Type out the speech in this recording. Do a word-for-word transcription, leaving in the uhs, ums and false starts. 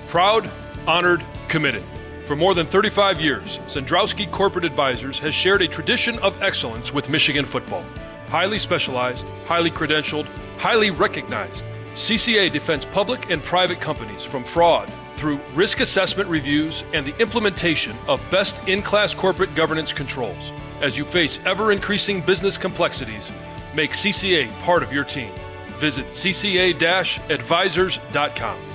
Proud, honored, committed. For more than thirty-five years, Zendrowski Corporate Advisors has shared a tradition of excellence with Michigan football. Highly specialized, highly credentialed, highly recognized, C C A defends public and private companies from fraud through risk assessment reviews and the implementation of best in-class corporate governance controls. As you face ever-increasing business complexities, make C C A part of your team. Visit c c a dash advisors dot com.